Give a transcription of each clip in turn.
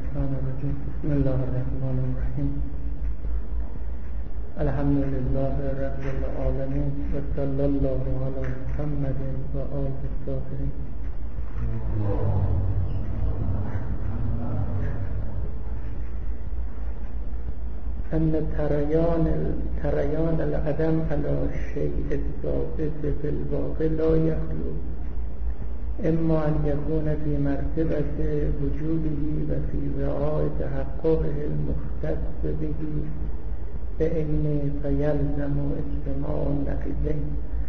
الشيطان الرجيم بسم الله الرحمن الرحيم الحمد لله رب العالمين وصلى الله على محمد وآله الطاهرين. أن تريان العدم على الشيء الثابت في الواقع لا يخلو إما أن يكون في مرتبة وجوده وفي رعاية تحققه المختص به فإن فيلزم اجتماع النقيضين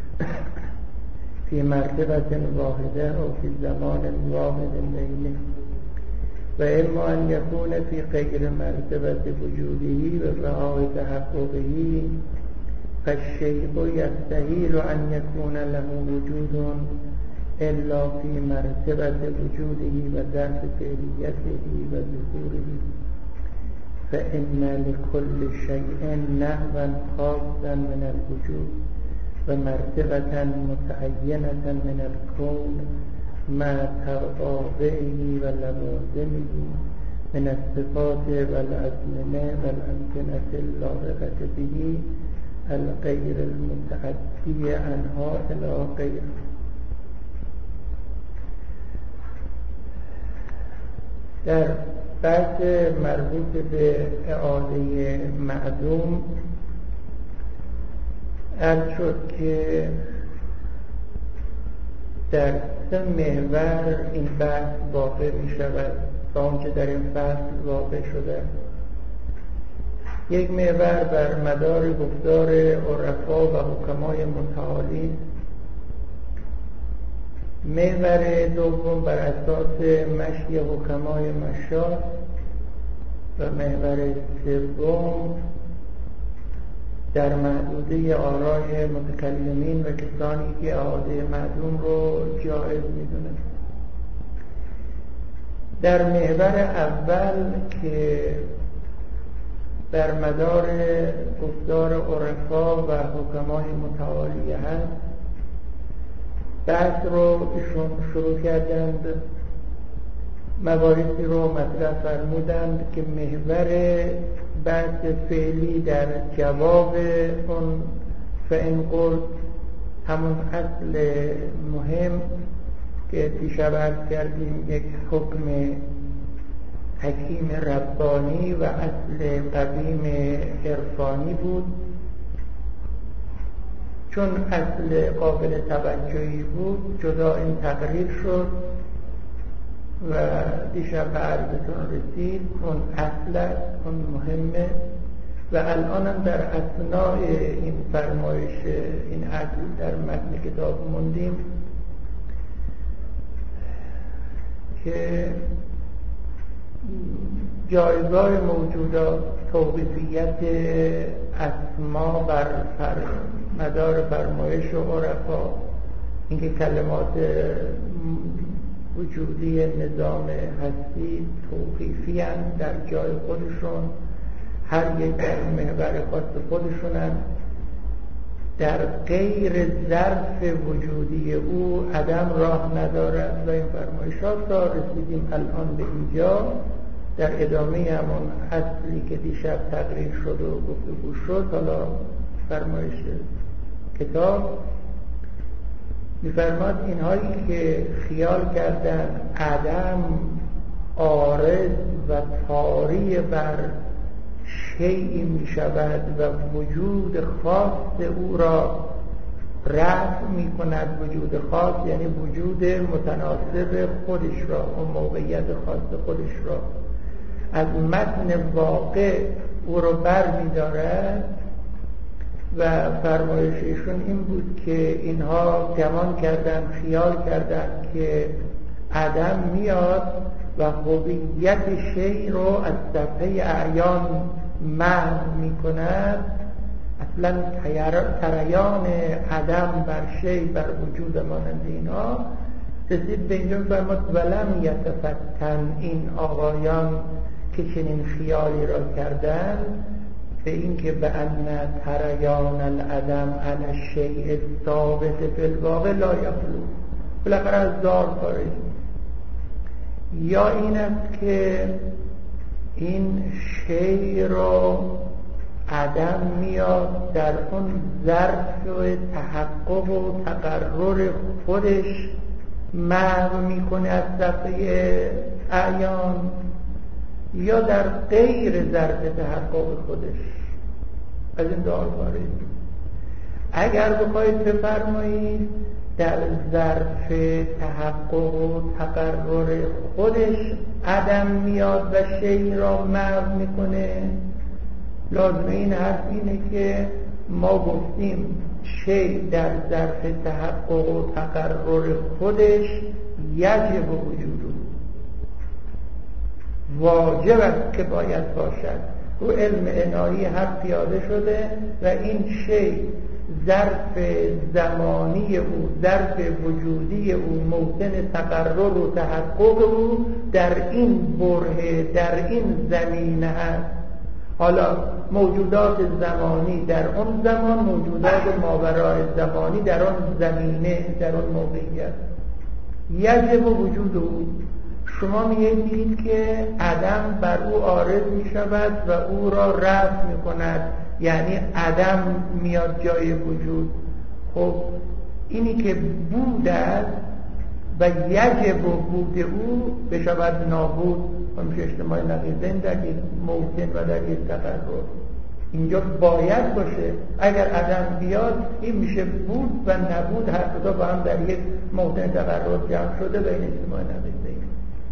في مرتبة واحدة أو في زمان واحد بينه، وإما أن يكون في غير مرتبة وجوده ورعاية تحققه فالشيء يستحيل أن يكون له وجود إلا في مرتبة وجوده وذات فعليته وظهوره، فإن لكل شيء نحوا خاصا من الوجود ومرتبة متعينة من الكون مع توابعه ولوازمه من الصفات والأزمنة والأمكنة اللائقة به الغير المتعدي عنها إلى غيره. در بحث مربوط به اعاده معدوم عرض شد که در سه محور این بحث واقع می شود تا آنچه در این فصل واقع شده. یک محور بر مدار گفتار عرفا و حکمای متعالی، محور دوم بر اساس مشی حکمای مشار و محور سوم در محدوده آرای متکلمین و کسانی که اعاده معدوم رو جایز میدونن. در محور اول که بر مدار گفتار عرفا و حکمای متعالی هست، بحث رو ایشون شروع کردند، مباحثی رو مطرح فرمودند که محور بحث فعلی در جواب اون فإن قلت، همون اصل مهم که دیشب عرض کردیم یک حکم حکیم ربانی و اصل قدیم عرفانی بود. چون اصل قابل توجهی بود جدا این تقریر شد و دیشب به عرضتون رسید اون اصل است، اون مهمه و الان در اثناء این فرمایش این اصل در متن کتاب موندیم که جایگاه موجودات توقیفیت اسما بر مدار فرمایش و عرفا، اینکه کلمات وجودی نظام هستی توقیفی هستند در جای خودشون، هر یک در محور خاص خودشونن، در غیر ظرف وجودی او عدم راه ندارد و این فرمایشات تا رسیدیم الان به اینجا در ادامه همون اصلی که دیشب تقریر شد و گفتگو شد. حالا فرمایش کتاب می‌فرماد اینهایی که خیال کردن عدم عارض و طاری بر شیئی می شود و وجود خاص او را رفع می کند، وجود خاص یعنی وجود متناسب خودش را و موقعیت خاص خودش را از متن واقع او را بر می دارد و فرمایششون این بود که اینها گمان کردن، خیال کردن که عدم میاد و هویت شیء رو از صفحه اعیان محو می کند. اصلا تریان عدم بر شیء بر وجود مانند اینا رسید به اینجا فرمود ولم یتفتن، این آقایان که چنین خیالی را کردن به این که به ان تریان العدم علی الشیء ثابت فی الواقع لا یخلو، بالاخره از دار خارج. یا این است که این شی رو عدم میاد در اون ظرف و تحقق و تقرر خودش محو میکنه از صفحه اعیان، یا در غیر ظرف تحقق خودش از این دو وارد. اگر بخواید بفرمایید در ظرف تحقق و تقرر خودش عدم میاد و شی را محو میکنه، لازم این حرف اینه که ما گفتیم شی در ظرف تحقق و تقرر خودش یجب وجوده، واجب است که باید باشد. رو علم عنایی حق پیاده شده و این شی ظرف زمانی او، ظرف وجودی او، موطن تقرر و تحقق او در این بره، در این زمینه هست. حالا موجودات زمانی در اون زمان، موجودات ماورای زمانی در اون زمینه، در اون موقعیت یجب وجود او. شما میگید که عدم بر او عارض می شود و او را رفع می کند، یعنی عدم میاد جای وجود. خب اینی که بود است و یجب بود او بشود نابود و میشه اجتماع نقیضین در یک موطن و در یک تقرر. اینجا باید باشه. اگر عدم بیاد این میشه بود و نبود، هر دو با هم در یک موطن تقرر جمع شده و این اجتماع نقیضین.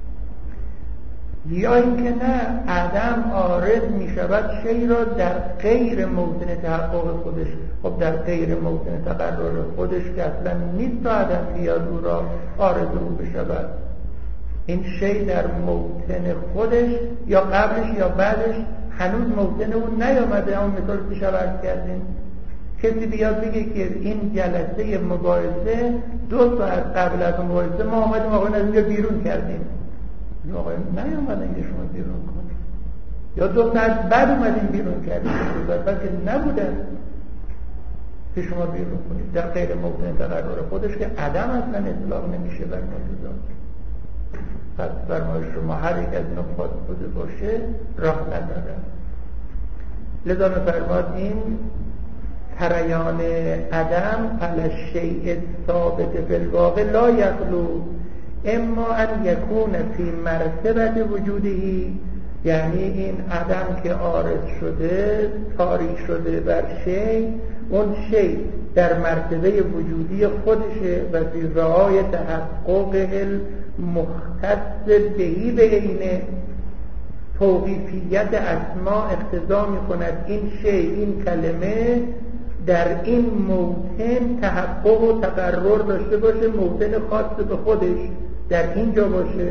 یا اینکه نه، عدم عارض می شود شی را در غیر موطن تحقق خودش. خب در غیر موطن تقرر خودش که اصلا نیست تا عدم بیاد او را عارض او بشود. این شی در موطن خودش یا قبلش یا بعدش هنوز موطن اون نیامده. اما مثال پیش عرض کردیم، کسی بیاد بگه که این جلسه مباحثه 2 ساعت قبل از مباحثه ما آمدیم آقا از اینجا بیرون کردیم، یا آقا نیامدن اینجا شما بیرون کنید، یا 2 ساعت بعد اومدیم بیرون کردیم، 2 ساعت بعد که نبودن که شما بیرون کنید. در غیر موطن تقرر خودش که عدم اصلا اطلاق نمیشه بر موجودات. پس فرمایش شما هر یک از اینا بوده باشه راه نداره. لذا می‌فرماد این تریان عدم علی الشیء ثابت فی الواقع لا یخلو اما ان یکون فی مرتبه وجودی، یعنی این عدم که عارض شده، طاری شده بر شی، اون شی در مرتبه وجودی خودشه و فی رعای تحقق المختص بهی به اینه. توقیفیت اسما اقتضا می کند این شی، این کلمه در این موطن تحقق و تقرر داشته باشه، موطن خاص به خودش در اینجا باشه.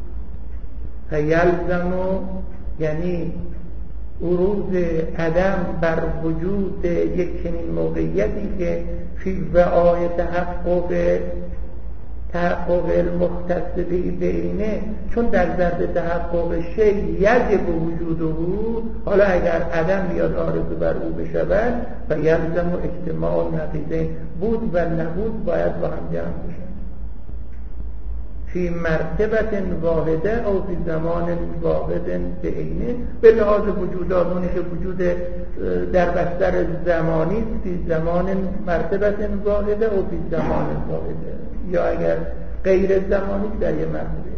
فیلزم، یعنی عروض عدم بر وجود یک چنین موقعیتی که فی وعای تحقق المختص بینه، چون در ظرف تحقق شی یجب وجوده. حالا اگر عدم بیاد عارض بر او بشود و یلزم اجتماع نقیضین، بود و نبود باید با هم جمع بشن فی مرتبه واحده او فی زمان واحد بعینه. به لحاظ وجودات، اونی که وجود در بستر زمانی فی زمان مرتبه واحده او فی زمان واحده، یا اگر غیر زمانی در یه مرتبه،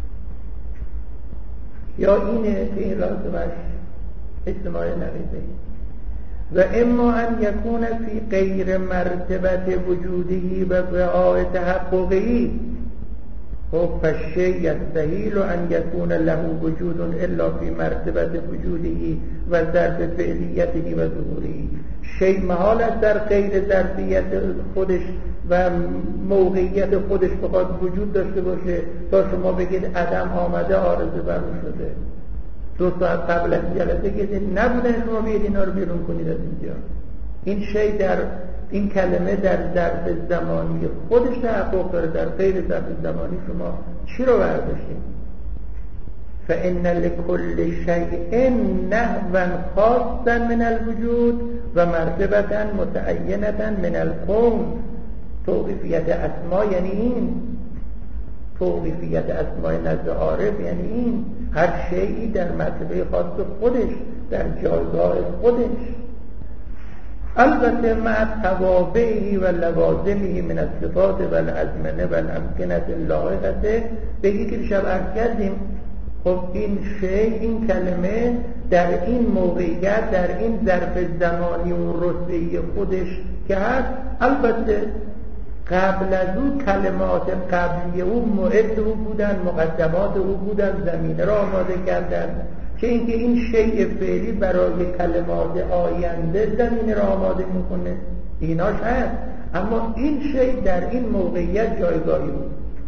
یا اینه که این لازمش اجتماع نقیضه. و اما ان یکون فی غیر مرتبه وجودی و رعای تحققی، خب فالشیء یستحیل ان یکون له وجود الا فی مرتبه وجودی و ظرف فعلیته و ظهوره. شیء محال است در غیر ظرفیت خودش و موقعیت خودش بخواد وجود داشته باشه تا شما بگید عدم آمده عارضه بر شده. 2 ساعت قبل از جلسه که نبودن شما بگید اینا رو بیرون کنید از اینجا. این شیء در این کلمه در ظرف زمانی خودش تحقق داره، در غیر ظرف زمانی شما چی رو برداشتید؟ فإن لكل شيء نحوا خاصا من الوجود و مرتبة متعینة من الكون. توقیفیت اسما یعنی این، توقیفیت اسمای نزد عارف یعنی این. هر شیئی در مرتبه خاص خودش، در جایگاه خودش. البته مع توابعه و لوازمه من الصفات و الازمنه و الامکنه اللائقه. بگی که شب عرض کردیم خب این شی، این کلمه در این موقعیت، در این ظرف زمانی و رتبه‌ای خودش که هست، البته قبل از او کلمات قبلی او معد او بودن، مقدمات او بودن، زمینه را آماده کردن که اینکه این شیء فعلی برای کلمات آینده زمینه را آماده میکنه، ایناش هست. اما این شیء در این موقعیت جایگاهی بود.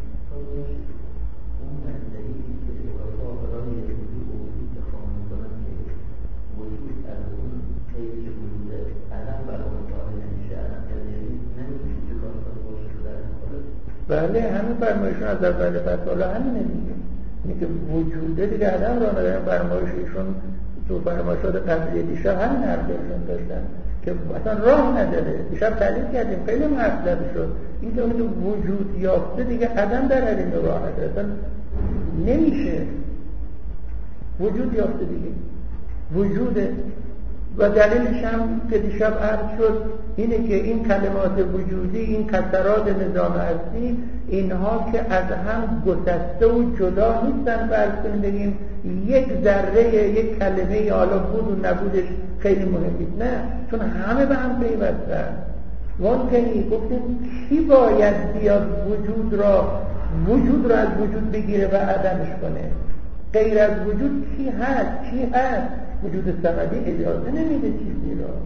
بله همین فرمایشون از اول فتاله همینه دیگه، اینه که وجوده دیگه عدم را ندارن. فرمایششون تو فرمایشات قبلی دیشب همین حرفشون داشتن که اصلا راه نداره. دیشب تعلیل کردیم خیلی مطلب شد این که وجود یافته دیگه عدم در این راه نداره، اصلا نمیشه. وجود یافته دیگه وجوده. و دلیلش هم که دیشب عرض شد اینه که این کلمات وجودی، این کسرات نظام هستی، اینها که از هم گسسته و جدا نیستن. فرض کنیم بگیم یک ذره یک کلمه حالا بود و نبودش خیلی مهم نیست، نه، چون همه به هم پیوستن. وان که گفتیم کی باید بیاد وجود را از وجود بگیره و عدمش کنه؟ غیر از وجود کی هست؟ چی هست؟ وجود صمدی اجازه نمیده چیزی را.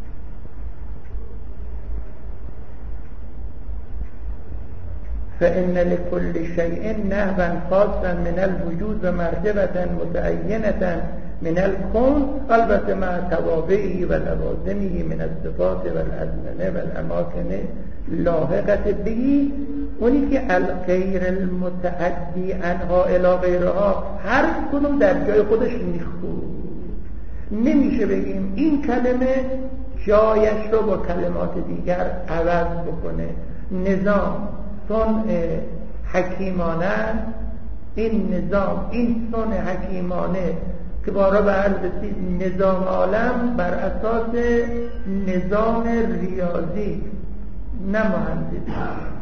فإن لكل شيء نهبا خاصا من الوجود و مرتبة متعینة من الكون، البته مع توابعه و لوازمه من الصفات و الازمنه و الاماکن لاحقة به. اونی که الغیر المتعدی عنها الی غیرها، هر کدوم در جای خودش میخود. نمیشه بگیم این کلمه جایش رو با کلمات دیگر عوض بکنه. نظام صنع حکیمانه، این نظام، این صنع حکیمانه که بارا به عرض رسید نظام عالم بر اساس نظام ریاضی نه مهندسی.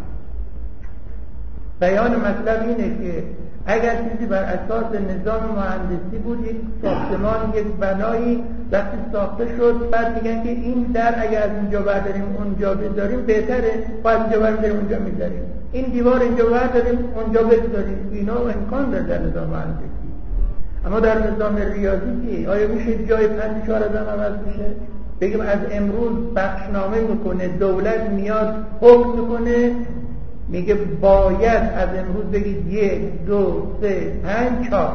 بیان مطلب اینه که اگر چیزی بر اساس نظام مهندسی بود، یک ساختمان، یک بنایی وقتی ساخته شد، بعد میگن که این در اگر از اینجا برداریم اونجا بذاریم بهتره، باید اینجا برداریم اونجا میذاریم، این دیوار اینجا برداریم اونجا بذاریم. اینا امکان داره در نظام مهندسی. اما در نظام ریاضی که آیا میشه جای 5-4 آدم عوض بشه؟ بگیم از امروز بخشنامه میکنه، دولت میاد حکم میکنه، میگه باید از امروز بگید 1 2 3 5 4.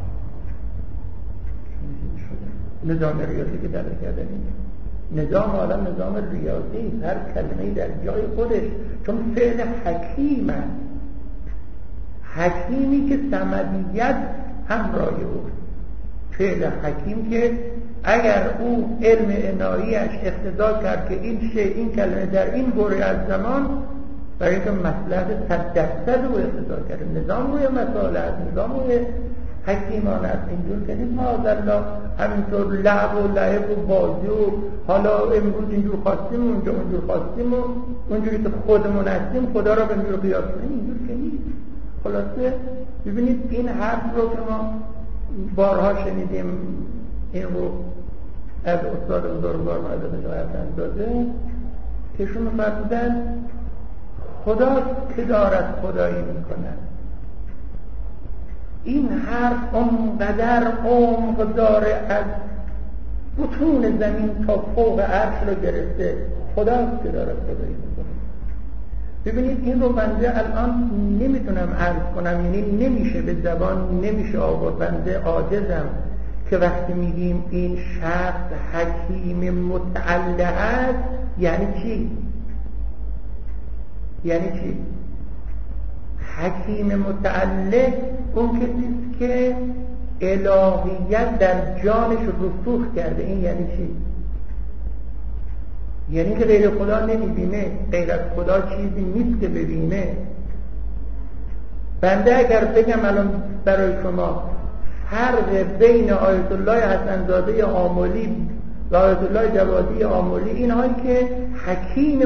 نظام ریاضی که در کردن اینه. نظام عالم نظام ریاضی، هر کلمه‌ای در جای خودش، چون فعل حکیم است. حکیمی که صمدیت همراه اوست. فعل حکیم که اگر او علم عناییش اقتضا کرد که این شی، این کلمه در این دوره از زمان برای اینکه مصلحت 100% رو اقتضا کرده، نظام روی مصالحت، نظام روی حکیمانه است. اینجور که نیست معاذالله همینطور لعب و لعب و بازی و حالا امروز اینجور خواستیم اونجا اونجور خواستیم و اونجوری که خودمون هستیم خدا را به اینجور قیاس کنیم، اینجور که نیست. خلاصه ببینید این حرف رو که ما بارها شنیدیم، این رو از استاد بزرگوار معظم شایع‌اند داده که شما فرمودن خدا که دارد خدایی میکنه. این حرف اونقدر عمق داره، از بطون زمین تا فوق عرش رو گرفته. خداست که دارد خدایی میکنه. ببینید این رو بنده الان نمیتونم عرض کنم، یعنی نمیشه به زبان نمیشه آورد. بنده عاجزم که وقتی میگیم این شخص حکیم متعلق است یعنی چی؟ یعنی چی؟ حکیم متعلق اون کسیست که الهیت در جانش رسوخ کرده. این یعنی چی؟ یعنی که غیر خدا نمیبینه، غیر از خدا چیزی نیست که ببینه. بنده اگر بگم الان برای شما فرق بین آیت الله حسن‌زاده آملی و آیت الله جوادی آملی اینهایی که حکیم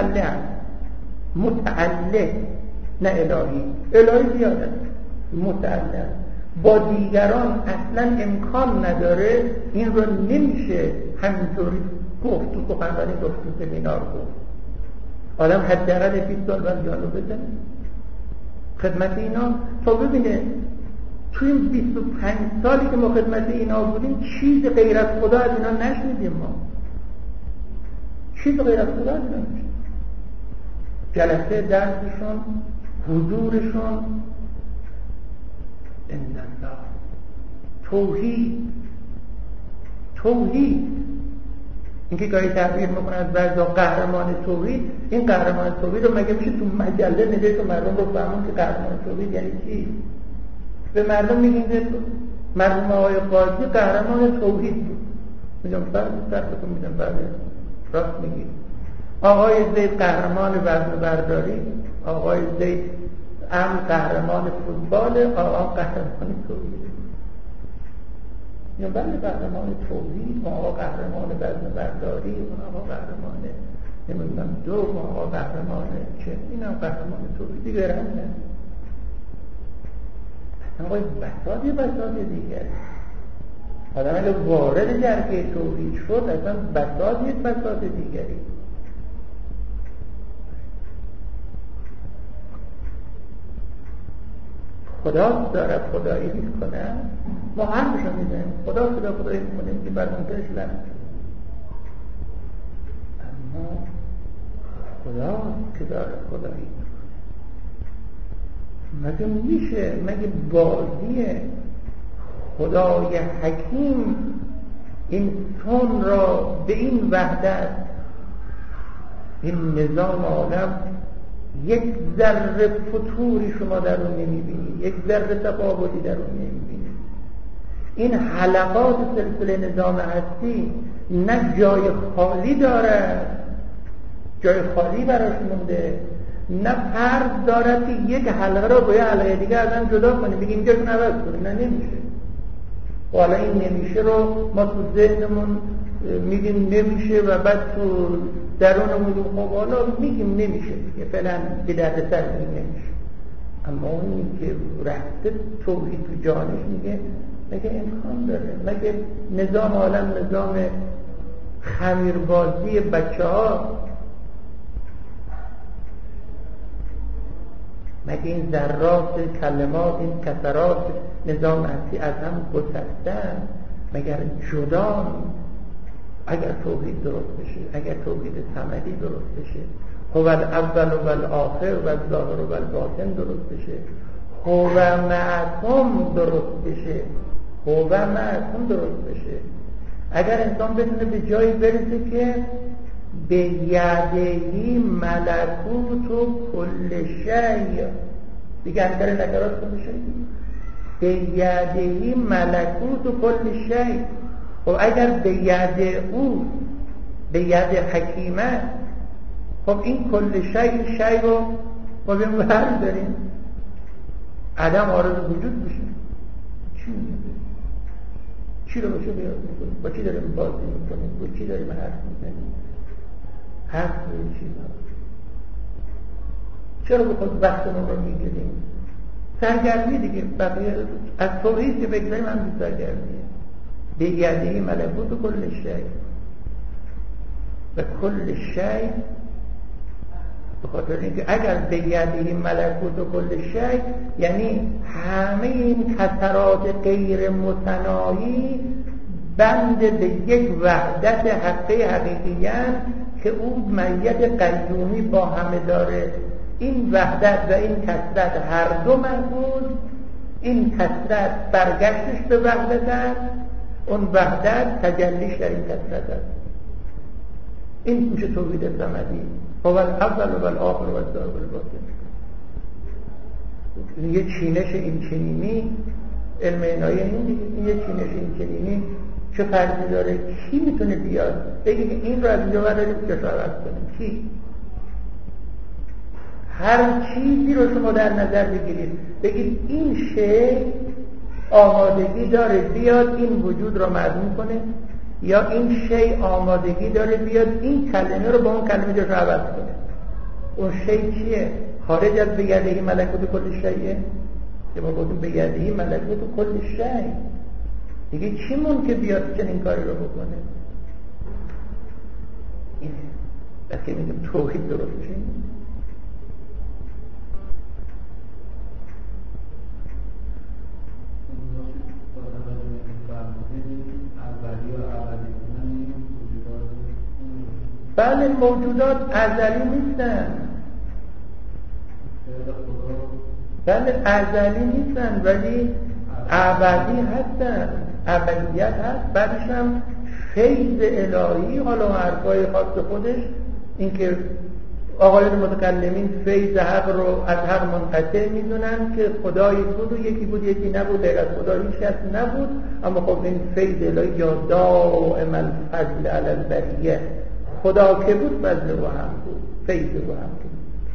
متعلق نه الهی زیاده متعلق با دیگران اصلا امکان نداره. این رو نمیشه همینطوری گفت تو سخنرانی گفت تو سمینار گفت. آدم حداقل 20 سال بعد جانو بزنه خدمت اینا تا ببینه توی این 25 سالی که ما خدمت اینا بودیم چیز غیر از خدا از اینا نشنیدیم. ما چیز غیر از خدا از اینا نشنیدیم. جلسه درسشون، حضورشون، اندالله، توحید. اینکه گاهی تعبیر میکنه از بعضا قهرمان توحید، این قهرمان توحید رو مگه میشه تو مجله نوشت و مردم رو فهمون که قهرمان توحید یعنی چی؟ به مردم میگین که مرحوم آقای قاضی قهرمان توحید بود. میگم سرفتون میگم بله راست میگید. آقای زید قهرمان وزن برداری، آقای زید قهرمان فوتبال، آقا قهرمان توحید. میگم بله قهرمان توحید، آقا قهرمان وزن برداری، آقا قهرمان نمیدونم آقا قهرمان چه، اینم قهرمان توحید دیگه رمونه. آقای بساط دیگره. آدم اگه وارد جرگه توحید شد اصلا بساط دیگری. خدا داره خدایی میکنه، ما حرفشو میزنیم خدایی میکنیم که بر منکرش لعنت. اما خدا که داره خدایی مگه میشه؟ مگه بازیه؟ خدای حکیم انسان را به این وحدت، این نظام عالم، یک ذره فتوری شما در اون نمیبینید، یک ذره تفاوتی در اون نمیبینید. این حلقات سلسله نظام هستی نه جای خالی دارد، جای خالی براش مونده، نه فرض دارد که یک حلقه را با یک حلقه دیگه از هم جدا کنیم بگیم اینجاشون عوض کنیم. نه نمیشه. و حالا این نمیشه رو ما تو ذهنمون میگیم نمیشه و بعد تو درونمون میگیم خب حالا میگیم نمیشه دیگه فعلا به درد سر نمیشه. اما اونی که رفته توحید تو جانش میگه مگه امکان داره؟ مگه نظام عالم نظام خمیربازی بچه ها؟ مگه این ذرات کلمات، این کسرات نظام هستی از هم گسستن؟ مگر جدا؟ اگر توحید درست بشه، اگر توحید صمدی درست بشه، هو الاول و الاخر و الظاهر و الباطن درست بشه، هو معصوم درست بشه، هو معصوم درست بشه، اگر انسان بتونه به جایی برسه که به یدهی ملکوت و کل شیء، دیگه انکار نکرات کل شیء، به یدهی ملکوت و کل شیء. خب اگر به ید او، به ید حکیمه، خب این کل شیء رو ما بیم برم داریم عدم عارض وجود بشه. چی رو باشه بیاد میکنیم؟ با چی داریم بازی میکنیم؟ با چی داریم حرف میکنیم؟ حرف به چی داریم؟ چرا به خود وقتمون رو میگیریم؟ سرگرمی دیگه. بقیه از توحید که بگذاریم هم بی سرگرمیه. به یدهی ملکوت و کل شیء و کل شیء، به خاطر اینکه اگر به یدهی ملکوت و کل شیء یعنی همه این کسرات غیر متناهی بند به یک وحدت حقیقیان که او میت قیومی با همه داره. این وحدت و این کثرت هر دو محفوظ، این کثرت برگشتش به وحدت است، اون وحدت تجلیش در این کثرت است. این میشه توحید صمدی. هو الاول و الاخر و الظاهر و الباطن. یه چینش این چنینی علم عنایه این یه چینش این چنینی چه فرضی داره؟ کی میتونه بیاد بگه که این رو از اینجا برداریم جشارت کنیم؟ کی؟ هر چیزی رو شما در نظر بگیرید بگید این شی آمادگی داره بیاد این وجود را معدوم کنه، یا این شی آمادگی داره بیاد این کلمه رو با اون کلمه جاش عوض کنه. اون شی چیه؟ خارج از بیدهی ملکوت کل شیء، که ما گفتیم بیدهی ملکوت کل شیء، دیگه چی مون که بیاد چنین کاری رو بکنه؟ اینه بس که میگم توحید درست میشه. بله موجودات ازلی نیستن، بله ازلی نیستن ولی ابدی هستن، ابدیت هست. بعدش هم فیض الهی، حالا حرفای خاص خودش، اینکه آقایان متکلمین فیض حق رو از حق منقطع میدونن که خدایی بود و یکی بود یکی نبود، غیر از خدا هیچ کس نبود. اما خب این فیض الهی یا دائم الفضل علی البریه، خدا که بود فضل و هم بود، فیض و هم بود.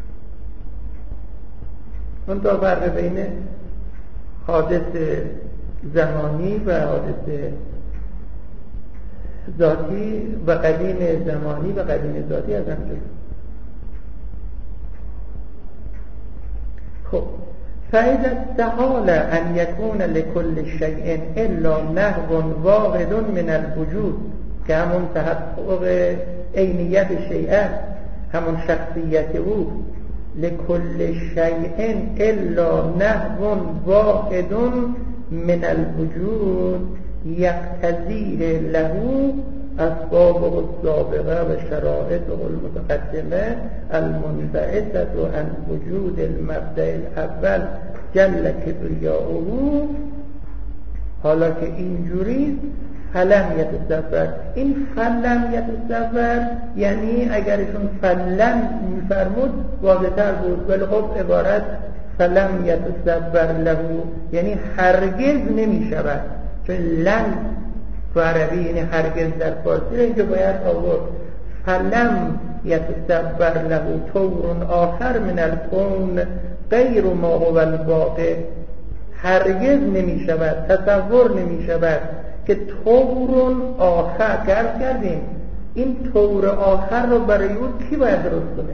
اون تا فرق بین حادث زمانی و حادث ذاتی و قدیم زمانی و قدیم ذاتی از هم جدا. خب فإذا استحال أن يكون لكل شيء إلا نحو واحد من الوجود، که همون تحقق عینیت شیء، همون شخصیت او، لكل شيء إلا نحو واحد من الوجود يقتضيه له أسبابه السابقة وشرائطه المتقدمة المنبعثة عن وجود المبدأ الأول جل کبریاؤه. حالا که اینجوری فلم یتصور، این فلم یتصور یعنی اگرشون فلم میفرمود واضح‌تر بود، ولی خب عبارت فلم یتصور له یعنی هرگز نمیشود، چون لن تو عربی یعنی هرگز در فارسی، اینجا باید آورد فلم یتصور له طور آخر من الکون غیر ما هو الواقع. هرگز نمی شود، تصور نمی شود که طور آخر کردیم. این طور آخر رو برای اون کی باید درست کنه؟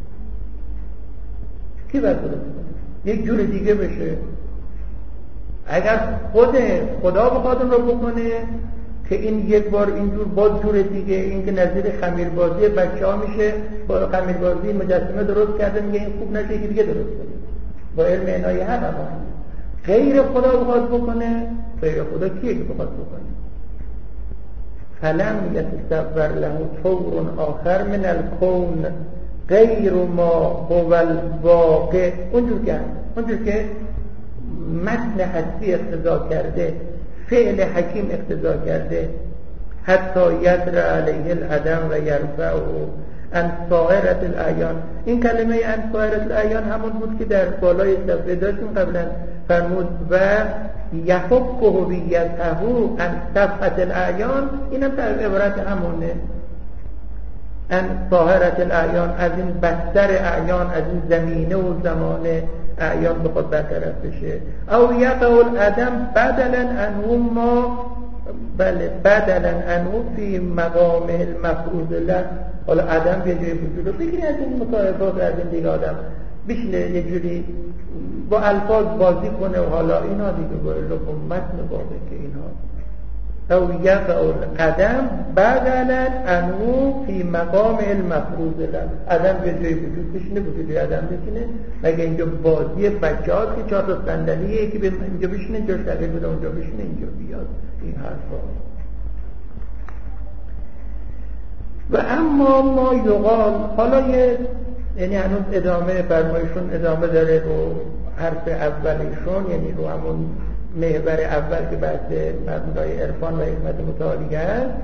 کی باید درست کنه؟ یک جور دیگه بشه. اگر خود خدا بخواد اون رو بکنه که این یک بار اینجور با جور دیگه، این که نظیر خمیربازی بچه ها میشه، با خمیربازی مجسمه درست کرده، میگه این خوب نشه که دیگه درست کنه، با علم عنایه هم اما غیر خدا بخواد بکنه، غیر خدا کیه که بخواد بکنه؟ فلم یتصور له طور آخر من الکون غیر ما هو الواقع. اونجور که متن هستی اقتضا کرده، فعل حکیم اقتضا کرده، حتی یدر علیه العدم و یرفعه عن سائرة الاعیان. این کلمه عن سائرة الاعیان همون بود که در بالای صفحه داشتیم قبلا، فرمود و یحک هویته عن صفحة الاعیان. اینم در عبارت همونه، عن سائرة الاعیان، از این بستر اعیان، از این زمینه و زمانه اعیان بخواد برطرف بشه. او یقع العدم بدلا عنه ما، بله بدلا عنه فی مقامه المفروض له. حالا عدم به جای وجود رو بگیری از این مصاحبات، از این دیگه آدم بشینه یه جوری با الفاظ بازی کنه و حالا اینا دیگه باید متن بابه که اینا او یقع العدم بدلا عنه فی مقام المفروض له. عدم به جای وجود بشینه، وجود عدم بشینه. مگه اینجا بازی بچه هاست که 4 تا صندلیه، یکی به اینجا بشینه جاش تغییر بده، اونجا بشینه اینجا بیاد، این حرفا. و اما ما یقال، حالا یعنی هنوز ادامه فرمایشون ادامه داره رو حرف اولیشون، یعنی رو همون محور اول که بحث مبنای عرفان و حکمت متعالیه است.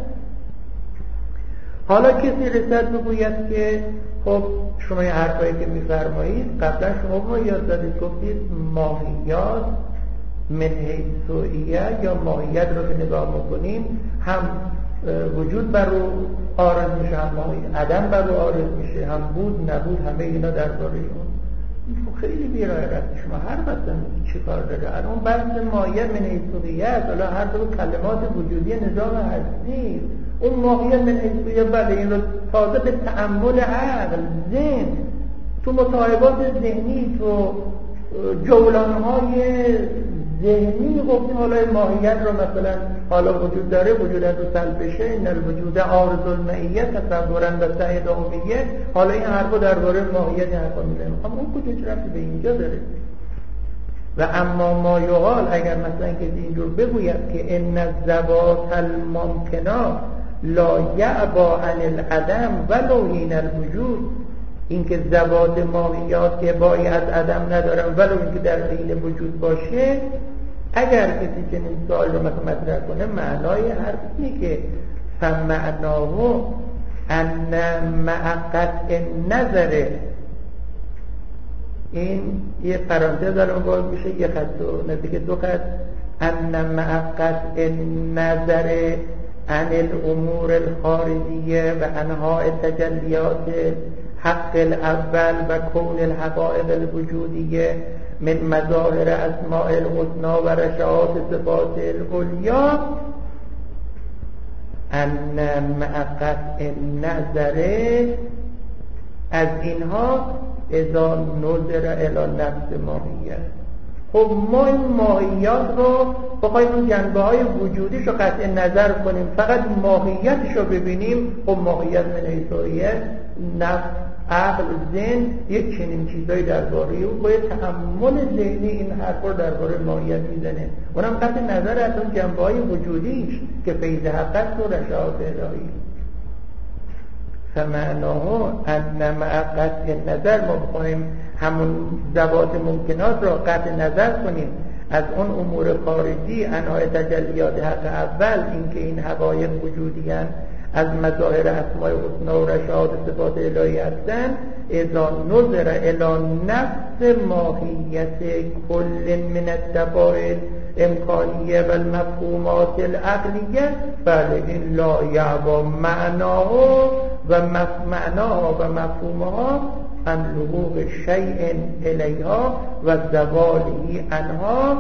حالا کسی رسد بگوید که خب شما یه حرفایی که میفرمایید قبلا شما ما یاد دادید، گفتید ماهیات من حیثویه یا ماهیت رو که نگاه میکنیم هم وجود بر رو عارض میشه، هم عدم بر رو عارض میشه، هم بود نبود، همه اینا درباره اون خیلی بی‌رغبت شما هر مثلا چی کار داره اون بحث ماهیت من حیثیت حالا هر دو کلمات وجودی نظام هستی اون ماهیت من حیثیت بله این رو تازه به تأمل عقل ذهن تو مصاحبات ذهنی تو جولانهای ذهنی گفتیم حالا ماهیت رو مثلا حالا وجود داره وجودت رو سلبشه این الوجود عارض المعیت تصورا و سعید امیه حالا این حرفا درباره ماهیت این حرفا میزنیم اما اون کجا چه رفتی به اینجا داره و اما ما یقال اگر مثلا کسی اینجور بگوید که ان الذوات الممکنات لا یعبا عن العدم ولو حین الوجود اینکه ذوات ماهیات که بایی از عدم ندارن ولو اینکه در حین وجود باشه اگر کسی چنین سوال رو مثلا مطرح کنه معنای حرف اینه که فمعناه ان مع قطع نظر این یه پرانتز الان باز میشه یه خط و نزدیک دو خط ان مع قطع نظر عن الامور الخارجیه و انواع تجلیات حق الاول و کون الحقائق الوجودیه من مظاهر اسماء الحسنى و رشعات صفات العلیا ان مع قطع نظر از اینها اذا نظر الی نفس ماهیت خب ما این ماهیت رو بخوایم اون جنبه های وجودیش رو قطع نظر کنیم فقط ماهیتش رو ببینیم خب ماهیت من حیثیت نفس عقل ذهن یک چنین چیزایی درباره او با تأمل ذهنی این حرف رو درباره ماهیت میزنه اونم قطع نظر از اون جنبه های وجودیش که فیض حق است و رشاعات الهی فمعناه ان مع قطع نظر ما بخوایم همون ذوات ممکنات را قطع نظر کنیم از اون امور خارجی انواع تجلیات حق اول اینکه این حقایق وجودی هستند از مظاهر اسماء الحسنى و رشاعات صفات الهی هستند اذا نظر الی نفس ماهیت کل من الدوائر امکانیه و المفهومات العقلیه بله این لا یعبا معناها و مفهومها عن لحوق شیء الیها و زواله عنها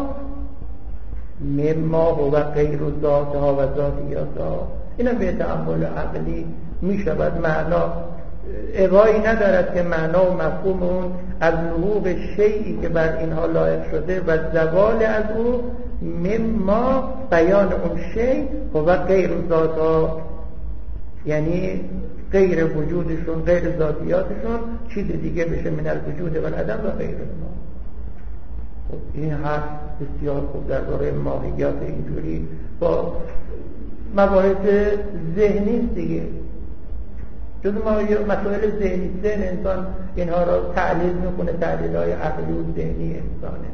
مما هو غیر ذاتها و ذاتیاتها اینا به تأمل عقلی می شود معنا ابایی ندارد که معنا و مفهوم اون از لحوق شیئی که بر اینها لایق شده و زوال از او مما بیان اون شیء و غیر ذاتها یعنی غیر وجودشون غیر ذاتیاتشون چیز دیگه بشه من الوجود و العدم و غیر ما این حرف بسیار خوب درباره ماهیات اینجوری با مباحث ذهنی است دیگه جز مسائل ذهنی ذهن انسان اینها را تعلیل میکنه تعلیل های عقلی و ذهنی انسانه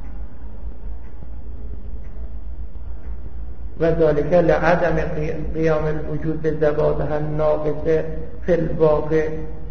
و ذالک لعدم قیام الوجود به ذواتها الناقصه فی الواقع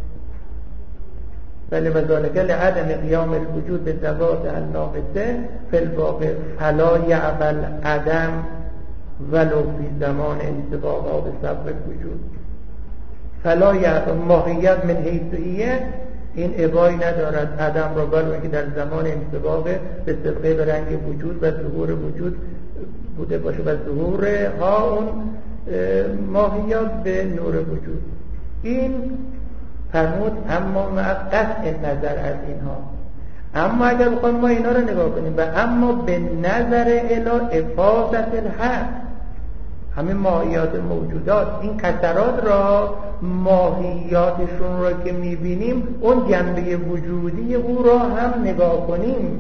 بله و ذالک لعدم قیام الوجود به ذواتها الناقصه فی الواقع فلا یعبل عدم ولو فی زمان انطباقها به سبب وجود فلا یعبل ماهیت من حیثیه این ابایی ندارد عدم را ولو که در زمان انطباق به طبقه به رنگ وجود و ظهور وجود بوده باشه و ظهور ها اون ماهیات به نور وجود این فرمود اما مع قطع نظر از اینها اما اگر بخوایم ما اینا رو نگاه کنیم و اما به نظر الی افاضت الحق همین ماهیات موجودات این قطرات را ماهیاتشون را که میبینیم اون جنبه وجودی او را هم نگاه کنیم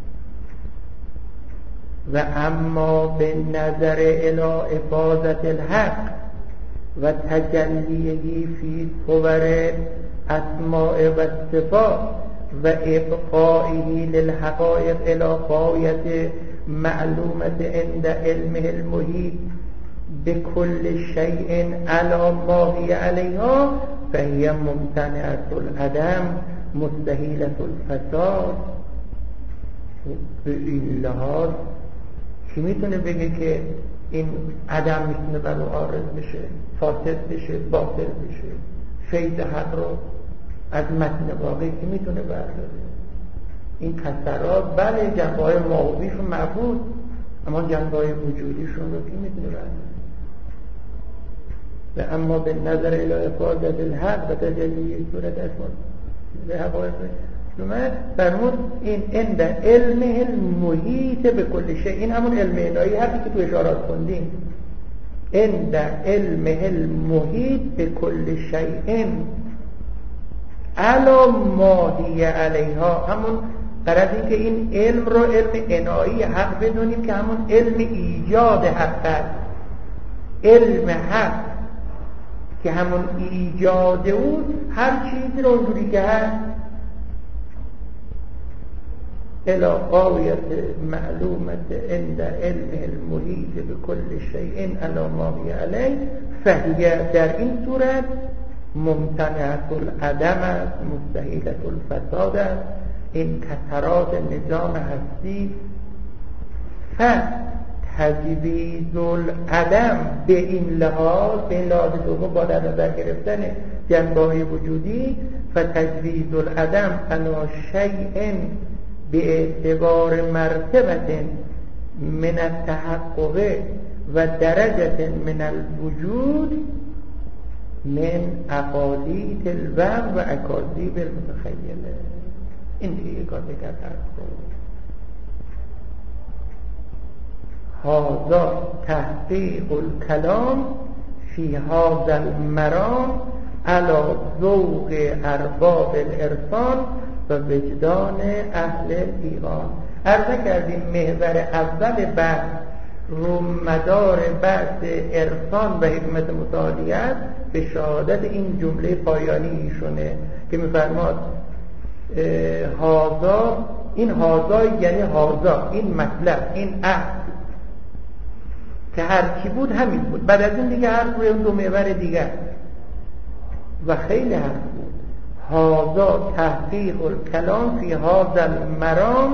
و اما به نظر الی افاضت الحق و تجلیه فی صور اسماء و صفات و ابقائه للحقائق الی غایت معلومت عند علمه المحیط بكل شیء علی ما هی علیها فهی ممتنعة العدم مستحیلة الفساد به این لحاظ کی میتونه بگه که این عدم میتونه بر او عارض بشه فاسد بشه باطل بشه فیض حق رو از متن واقعی کی میتونه برداره این کسرات بله جنبه‌های ماهویشون محفوظ، اما جنبه‌های وجودیشون رو کی میتونه برنامه و اما به نظر الی افادت الحق و تجلی صورت اسماء به حقایق اومد فرمود این عند علم المحیط به کل شیء. این همون علم الهی هستی که تو اشارات خوندیم، عند علم المحیط به کل شیء علی ما هی علیها. همون غرض این که این علم رو علم عنایی حق بدونیم که همون علم ایجاد حق است. علم حق که همون ایجاد اون هر چیزی رو اونجوری که هست الى غایت معلومت عند علم المحیط به کل شیء علی ما هی علیه فهیه، در این صورت ممتنعت العدم است، مستحیلت الفساد است. این کسرات نظام هستی تجویز العدم به این لحاظ، به این لحاظ دوم با در نظر گرفتن جنبه‌های وجودی و تجویز العدم انا شیء به اعتبار مرتبه من التحقق و درجه من الوجود من اقالیت الوهم و اکاذیب المتخیله. این دیگه کار بکرد هذا تحقیق الکلام فی هذا المرام علی ذوق ارباب الارفان و وجدان اهل ایران. عرض کردیم محور اول بحث رو مدار بحث عرفان و حکمت متعالی است به شهادت این جمله پایانی ایشونه که می‌فرماد هذا، این هذا یعنی هذا، این مطلب، این اصل که هر کی بود همین بود، بعد از این دیگه حرف روی اون دو محور دیگه و خیلی حرف بود. هذا تحقیق الکلام فی هذا المرام،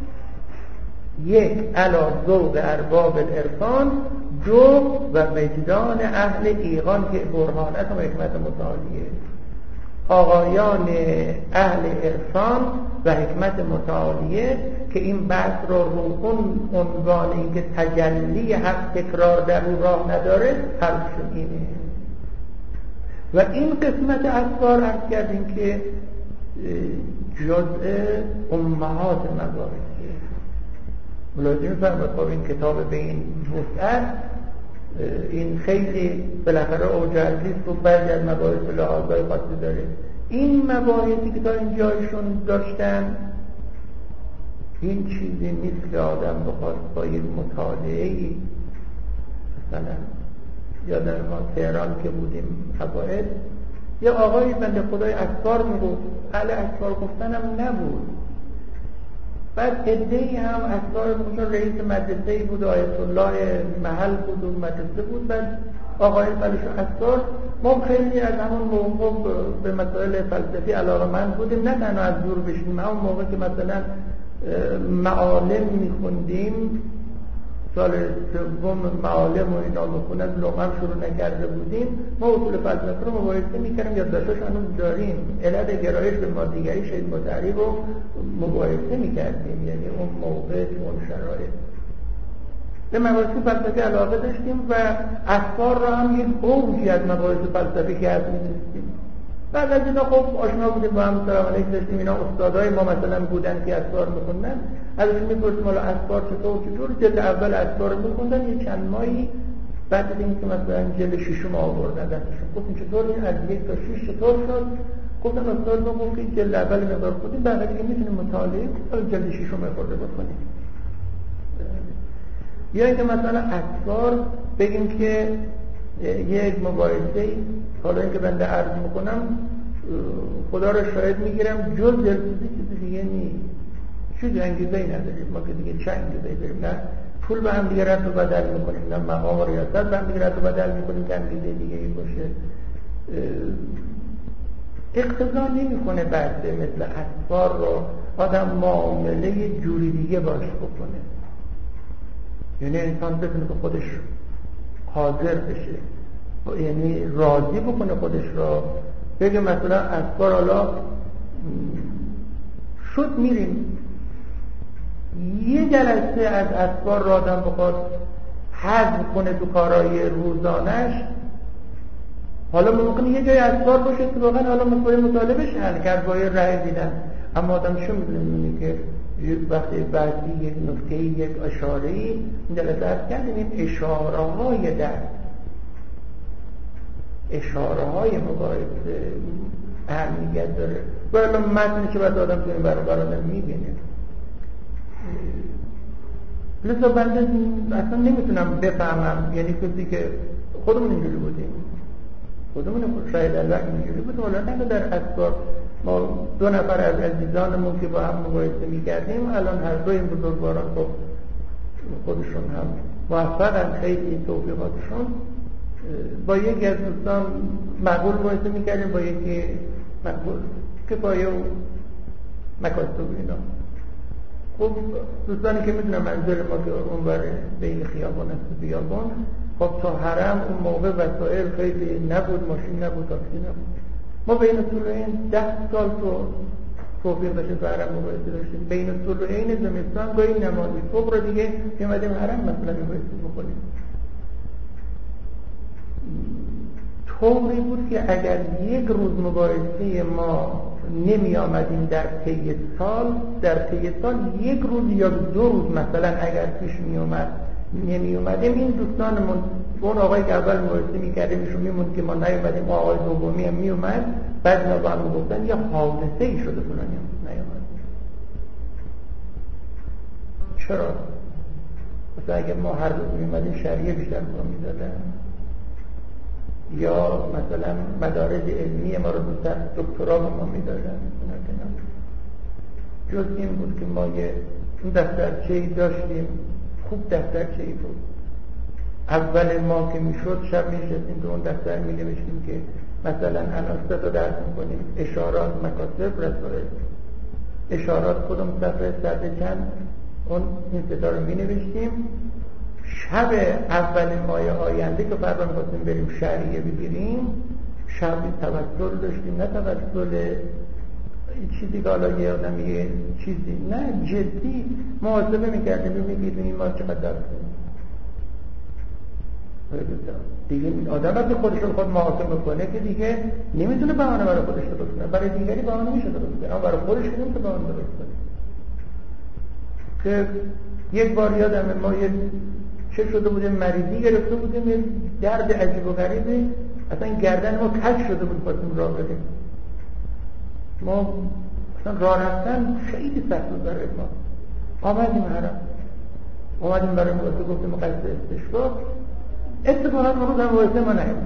یک علی ذوق ارباب العرفان، دو و وجدان اهل ایقان که برهانت و حکمت متعالیه. آقایان اهل عرفان و حکمت متعالیه که این بحث رو اون عنوانی که تجلی حق تکرار در اون راه نداره حرفشون اینه. و این قسمت اسرار عرض کردیم که جزء امهات مباحثه. ملاحظه می‌فرمایید خب این کتاب به این وسعت، این خیلی بالاخره اوجرلیست و بعضی از مباحث لحاظهای خاصی داره. این مباحثی که تا اینجایشون داشتن این چیزی نیست که آدم بخواد با یک مطالعه‌ای، مثلا یادم ما تهران که بودیم حوائط یه آقایی بنده خدای اسرار میگفت، اهل اسرار گفتنم نبود، بعد عده‌ای هم اسرار میگفتن، رئیس مدرسه‌ای بود، آیت الله محل بود و مدرسه بود، بعد آقای فلش اسرار. ما خیلی از همون موقع به مسائل فلسفی علاقه‌مند بودیم، نه تنها از دور بشیم، همون موقع که مثلا معالم میخوندیم، سال سوم معالم و اینا میخوندن، لغم شروع نکرده بودیم، ما اصول فلسفه رو مباحثه میکردیم، یادداشتاش هنوز داریم، علت گرایش به مادیگری شهید مطهری رو مباحثه میکردیم، یعنی اون موقع اون شرایط به مباحث فلسفی علاقه داشتیم و اسفار را هم یک اوجی از مباحث فلسفی که از می‌دونستیم. بعد از اینا خب آشنا بودیم با هم، سلام علیک داشتیم، اینا استادای ما مثلا بودن که اسفار میخوندن، ازشون میپرسیم حالا اسفار چطور، جلد اول اسفار میخوندن، یه چند ماهی بعد دیدیم که مثلا جلد ششم آوردن دستشون، گفتیم چطور این از 1 تا 6 چطور شد؟ گفتن استاد ما گفت که جلد اول مقدار خوندیم، بعد دیگه میتونیم مطالعه کنیم، جلد ششم خورده بکنیم. یا اینکه مثلا اسفار بگیم که یک مباحثه‌ای، حالا اینکه بنده عرض میکنم خدا را شاهد میگیرم جز دلسوزی چیزی دیگه نیست، چیز انگیزه‌ای نداریم ما که دیگه چه انگیزه‌ای داریم، نه پول به هم دیگه رد و بدل میکنیم، نه مقام و ریاست به هم دیگه رد و بدل میکنیم که انگیزه دیگه ای باشه. اقتضا نمیکنه بحث مثل اسفار رو آدم معامله جوری دیگه باش بکنه، یعنی انسان بتونه که خودش حاضر بشه، یعنی راضی بکنه خودش را، بگه مثلا اسفار حالا شد میریم یه جلسه از اسرار را آدم بخواد حذف کنه تو کارهای روزانش، حالا ممکنه یه جای اسرار باشه که واقعا حالا مسئله مطالبهش حل کرد با یه رأی دیدن، اما آدم چه می‌دونه که وقتی بعضی یک نکته یک اشاره‌ای این جلسه عرض کردیم این اشاره‌های درد، اشاره‌های مباحث اهمیت داره و الان متنی که باید آدم تو این برابر می‌بینه. لذا بنده اصلا نمیتونم بفهمم، یعنی کسی که خودمون اینجوری بودیم، خودمون شاید الوقت اینجوری بود، حالا نه در اسباب ما 2 نفر از عزیزانمون که با هم مقایسه می‌کردیم الان هر دو این بزرگواران خودشون هم موفقن، خیلی توفیقاتشون، با یکی از دوستان مقبول مقایسه می‌کردیم، با یکی مقبول که پایه و مکاسب و اینا. خب دوستانی که میدونم منظور ما که اون بر بین خیابان است بیابان، خب تا حرم اون موقع وسایل خیلی نبود، ماشین نبود، تاکسی نبود. ما بین طلوعین 10 سال تو توفیق داشتیم تو حرم مقایسه داشتیم، بین طلوعین زمستان گاهی نمازی صبح رو دیگه که اومدیم حرم مثلا مقایسه بکنیم. طوری بود که اگر یک روز مقایسه ما نمی آمدیم در طی سال یک روز یا 2 روز مثلا اگر پیش نمی اومدیم، این دوستانمون اون آقایی که اول مقایسه می‌کردیم ایشون میموند که ما نیومدیم، آقای دومی هم میومد، بعد اینا با هم میگفتن یه حادثه ای شده فلانی نیومد. چرا؟ مثلا اگر ما هر روز میومدیم شریعه بیشتر با میدادن، یا مثلا مدارج علمی ما رو بیشتر دکترا به ما میدادن. جز این بود که ما یه دفترچه‌ای داشتیم، خوب دفترچه‌ای بود. اول ما که میشد شب میشستیم تو اون دفتر می‌نوشتیم که مثلا الان 3 تا درس می‌کنیم، اشارات، مکاسب، رسائل. اشارات خودم صفحه صد چند اون این 3 تا رو می‌نوشتیم. شب اول ماه آینده که فردا می‌خواستیم بریم شهریه بگیریم، شب توسل داشتیم، نه توسل چیزی که حالا یه آدم یه چیزی، نه جدی محاسبه می‌کردیم، می‌گیدیم ما چقدر درس کنیم. دیگه آدم وقتی خودش رو خود محاسبه کنه که دیگه نمیتونه بهانه برای خودش درست کنه، برای دیگری بهانه میشه درست کنه، اما برای خودش نمیتونه بهانه درست کنه. که یک بار یادم ما یه چه شده بودیم، مریضی گرفته بودیم، یه درد عجیب و غریبی، اصلا گردن ما کج شده بود، خواستیم راه بریم. ما اصلا راه رفتن خیلی سخت بود برای ما. آمدیم برای مواسه گفتیم قصد استشفا، اتفاقا ما روزم واسه ما نهیم.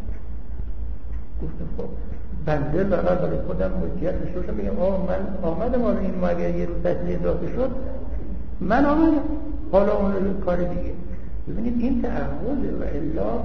گفتم خب بنده برای خودم حجیت داشته باشم، بگم من آمدم، حالا این ما اگر یه روز تسلیه اضافه شد من آمدم، حالا اون رو کار دیگه. ببینید این تعهده و الا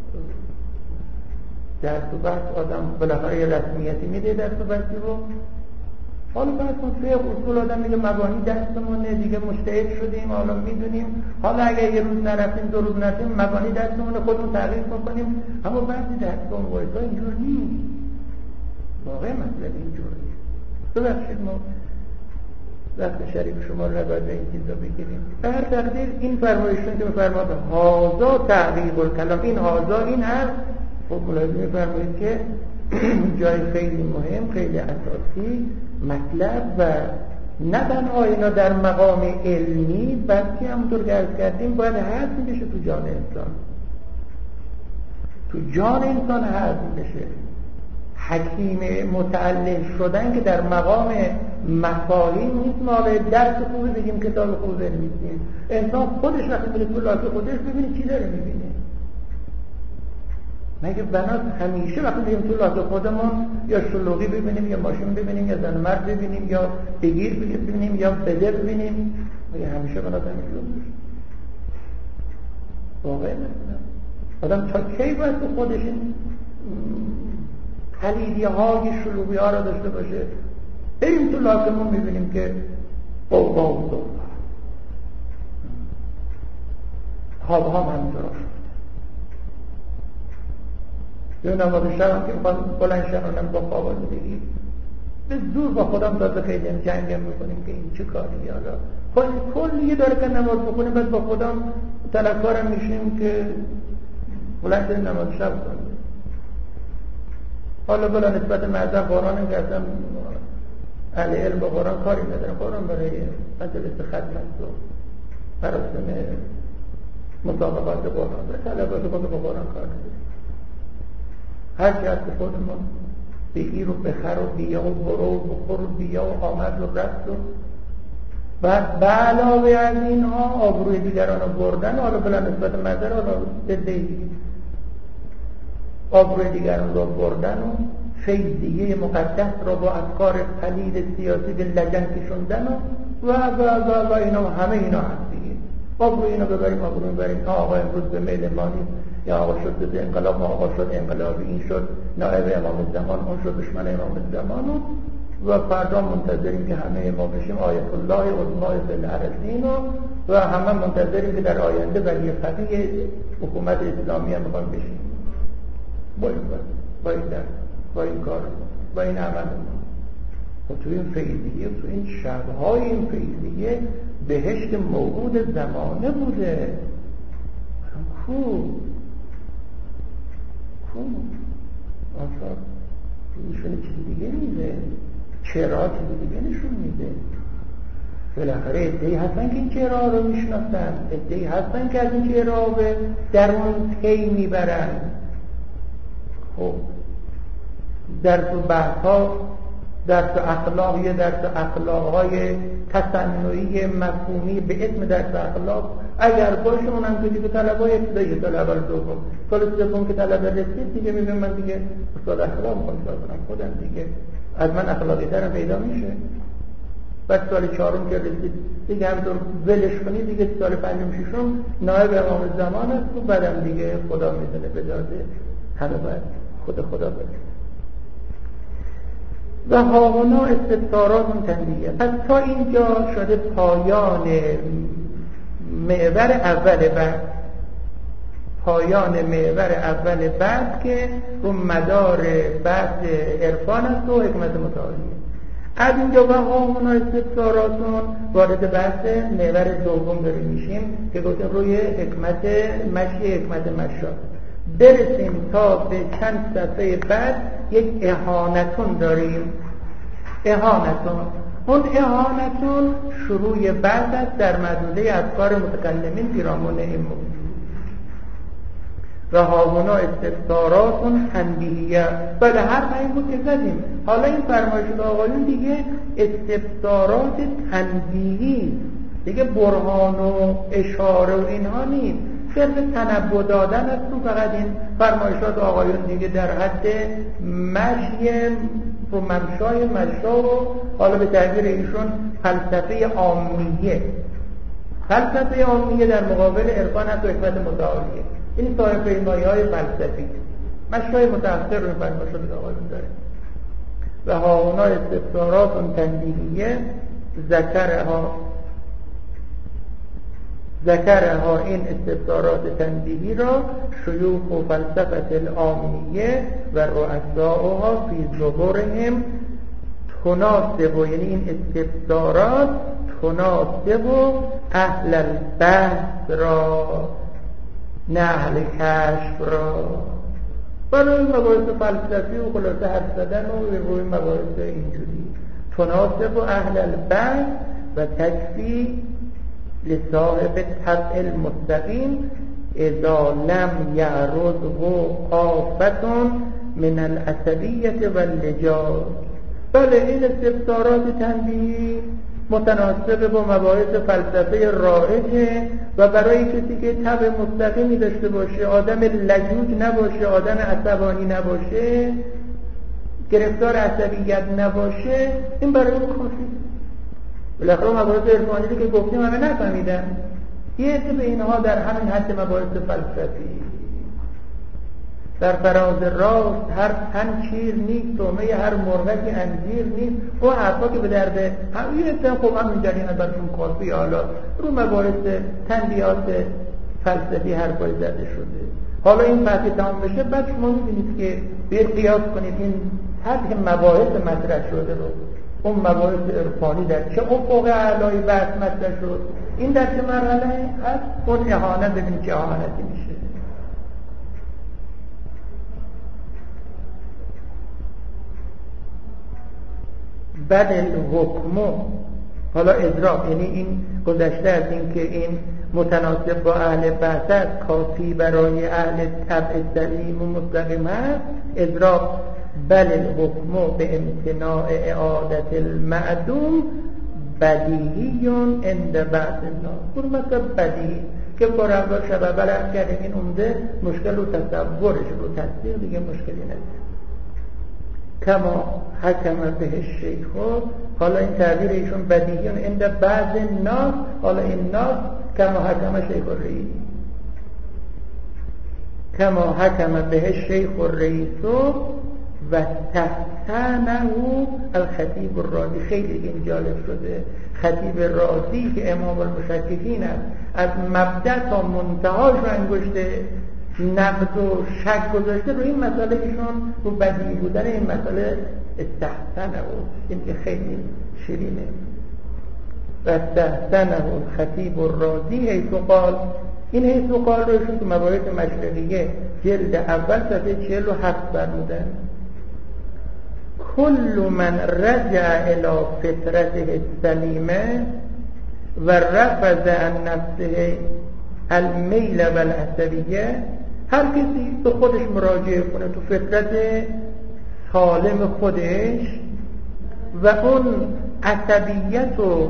درس و بحث آدم بالاخره یه رسمیتی میده درس و بحثی رو. حالا فرض کن فقه اصول آدم میگه مبانی دستمونه دیگه، مجتهد شدیم، حالا میدونیم، حالا اگر یه روز نرفتیم 2 روز نرفتیم مبانی دستمونه، خودمون تغییر کنیم. اما بعضی درس و مباحث اینجور نیست، واقعا مطلب اینجور نیست. ببخشید ما وقت شریف شما رو نباید به این چیزا بگیریم. به هر تقدیر این فرمایشون که میفرماد هازا تحقیق الکلام، این هازا این هر خب ملاحظه میفرمایید که جای خیلی مهم، خیلی اساسی مطلب و نه تنها اینا در مقام علمی، بلکه همونطور که عرض کردیم باید هضم بشه تو جان انسان، تو جان انسان هضم بشه. حکیم متعلم شدن که در مقام مفاهیم نیست، ما به درس خوبی بگیم کتاب خوبی بنویسیم. انسان خودش وقتی میره تو لاک خودش ببینه چی داره میبینه. مگه بناس همیشه وقتی بریم تو لاک خودمون یا شلوغی ببینیم یا ماشین ببینیم یا زن مرد ببینیم یا بگیر ببینیم یا بده ببینیم، مگه همیشه بناس همیشه واقعا مثلا آدم تا کی باید تو خودش خلیدی های شلوغی ها را داشته باشه؟ بریم تو لاکمون ببینیم که قوقا و دوقا خواب هم همینطور شد. یه نماز شب هم که بلند شب هم با خواب آلودگی به زور با خودم تازه خیلی جنگم میکنیم که این چه کاری حالا کلیه داره که نماز بخونیم، بعد با خودم طلبکارم میشیم که بلند شدیم نماز شب کنیم. حالا بلا نسبت معذب قرآن که اصلا اهل علم با قرآن کاری ندارم، قرآن برای مجلس خدمت و مراسم مسابقات قرآن و طلبات با قرآن کار نداریم. هر چی هست خودمون بگیر و بخر و بیا و برو و بخور و بیا و آمد و رفت و بعد به علاوه از اینها آبروی دیگران رو بردن. حالا بلا نسبت مدر حالا دلدهی آبروی دیگران رو بردن و فیضیه مقدس را با افکار پلید سیاسی به لجن کشوندن و اینا، همه اینا هست دیگه. آبروی اینا ببریم، آبروی ببریم. آقا امروز به میل ما نیست، یا آقا شد به انقلاب، ما آقا شد انقلاب، این شد نائب امام زمان، اون شد دشمن امام زمان و فردا منتظریم که همه ما بشیم آیت الله عظمای فی الارضین و همه منتظریم که در آینده ولی فقیه حکومت اسلامی هم میخوایم بشیم. با این کار، با این عمل و تو این فیضیه، تو این شبهای این فیضیه بهشت موعود زمانه بوده. کو آثار نشون چیزی دیگه میده، چرا چیزی دیگه نشون میده. بالاخره ادعی هستن که این چرا رو میشناسن، ادعی هستن که از این چرا به درون پی میبرن. خب درس و بحث ها، درس اخلاق، یه درس اخلاقهای تصنعی مفهومی به اسم درس اخلاق اگر باشه، اونم که دیگه طلبای ابتدایی، سال اول دوم، سال سوم که طلبه رسید دیگه میگم من دیگه استاد اخلاق میخوام کنم، خودم دیگه از من اخلاقی ترم پیدا میشه. بعد سال چهارم که رسید دیگه همینطور ولش کنی، دیگه سال پنجم ششم نائب امام زمان است و بعدم دیگه خدا میدونه به داده همه باید خدا بده. و هاهنا استفسارات تنبیه. پس تا اینجا شده پایان محور اول بحث که رو مدار بحث عرفان است و حکمت متعالیه. از اینجا و هاهنا استفساراتون وارد بحث محور دوم داریم میشیم که گفتیم روی حکمت مشا برسیم تا به چند صفحه بعد یک اهانتون داریم. اون اهانتون شروع بحث است در مدوله افکار متکلمین پیرامون این موضوع. و هاهنا استفساراتون تنبیهیه. بله حرف این بود که زدیم. حالا این فرمایش آقایون دیگه استفسارات تنبیهی، دیگه برهان و اشاره و اینها نیست، صرف تنبه دادن است. تو فقط این فرمایشات آقایون دیگه در حد مشی و ممشای مشا و حالا به تعبیر ایشون فلسفه عامیه در مقابل عرفان است و حکمت متعالیه. این صاحب پیمایی‌های فلسفی مشای متأثر رو فرمایشات آقایون داره. و هاهنا استفسارات تنبیهیه ذکرها این استفسارات تنبیهی را شیوخ و فلسفه العامیه و رؤساؤها فی ظهورهم تناسب، یعنی این استفسارات تناسب اهل البحث را نه اهل کشف را. برای مباحث فلسفی و خلاصه حرف زدن و روی مباحث اینجوری تناسب اهل البحث و تکفی لصاحب طبع المستقیم اذا لم یعرضه آفة من العصبیة واللجاج. بله این استفسارات تنبیهی متناسب با مباحث فلسفه رائجه و برای کسی که طبع مستقیمی داشته باشه، آدم لجوج نباشه، آدم عصبانی نباشه، گرفتار عصبیت نباشه، این برای اون کافی. بالاخره مباحث عرفانی که گفتیم همه نفهمیدن، یه عده به اینها در همین حد مباحث فلسفی در فراز راست هر تن چیر نیست، تومه هر مرغکی انجیر نیست، و حرفا که به درد همین اتفاق خب همین جریان براتون کافی. حالا رو مباحث تنبیهات فلسفی حرفای زده شده. حالا این بحث تمام بشه بعد شما می‌بینید که بیر قیاس کنید این هر که مباحث مطرح شده رو، اون مباحث عرفانی در چه افق اعلای بحث مطرح شد، این در چه مرحله هست، اون اهانت ببین چه اهانتی میشه. بعد الحکم، حالا اضراب یعنی این گذشته از این که این متناسب با اهل بحث است، کافی برای اهل طبع سلیم و مستقیم است. اضراب بل الحکم به امتناع اعادت المعدوم بدیهی عند بعض الناس. اون مطلب بدیهی که برابر شبه بلد کردیم، این عمده مشکل رو تصورش رو تصدیق دیگه مشکلی نداره. کما حکم به الشیخ، حالا این تعبیر ایشون بدیهی عند بعض الناس، حالا این ناس کما حکم شیخ الرئیس، کما حکم به الشیخ الرئیس و تحسنه الخطیب الرازی. خیلی این جالب شده، خطیب رازی که امام المشککین است، از مبدأ تا منتهاش رو انگشته نقد و شک گذاشته روی این مسئله، ایشون رو بدیهی بودن این مسئله استحسنه این که خیلی شیرینه. و استحسنه الخطیب الرازی حیث قال، این حیث قال رو ایشون تو مباحث مشرقیه جلد اول صفحه 47 فرمودن: کل من رجع الى فطرته السلیمه و رفض عن نفسه المیل و العصبیه، هر کسی به خودش مراجعه کنه تو فطرت سالم خودش و اون عصبیت و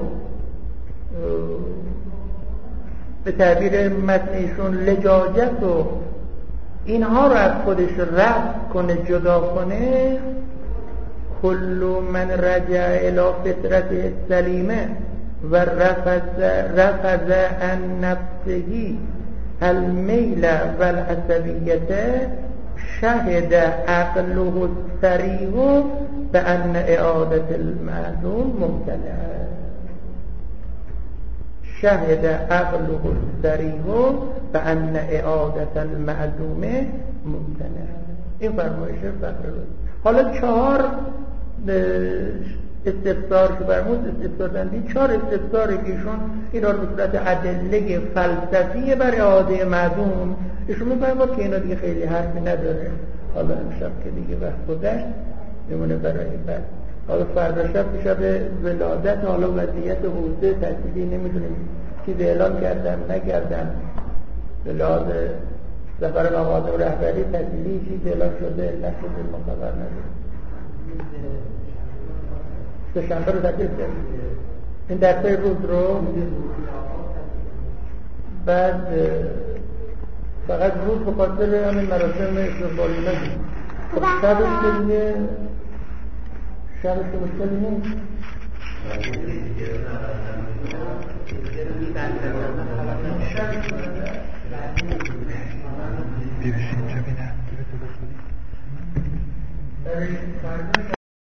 به تعبیر متنیشون لجاجت و اینها رو از خودش رفع کنه، جدا کنه. کل من رجع الى فطرت سلیمه و رفض عن نفسه المیل و العصبیت شهد عقله الصریح بأن اعادت المعدوم ممتنع. شهد عقله الصریح بأن اعادت المعدوم ممتنع. این فرمایش فقره بود. حالا 4 استفسار که برمود استفسار دندی، 4 استفساری که ایشون اینا رو به صورت ادله فلسفی بر اعاده معدوم ایشون میفرماد که اینا دیگه خیلی حرفی نداره. حالا امشب که دیگه وقت گذشت میمونه برای بعد. حالا فردا شب میشه به ولادت، حالا وضعیت حوزه تحصیلی نمیدونیم چیز اعلام کردن نکردن، به لحاظ سفر مقاطع رهبری تحصیلی چیز اعلام شده نشده ما خبر نداریم. سه‌شنبه رو تعطیل کرد این درسای روز رو، بعد فقط روز به خاطر همین مراسم استقبالی نگیم. خب شبش که دیگه شبش که مشکلی نیست. ببینید اینجا بینم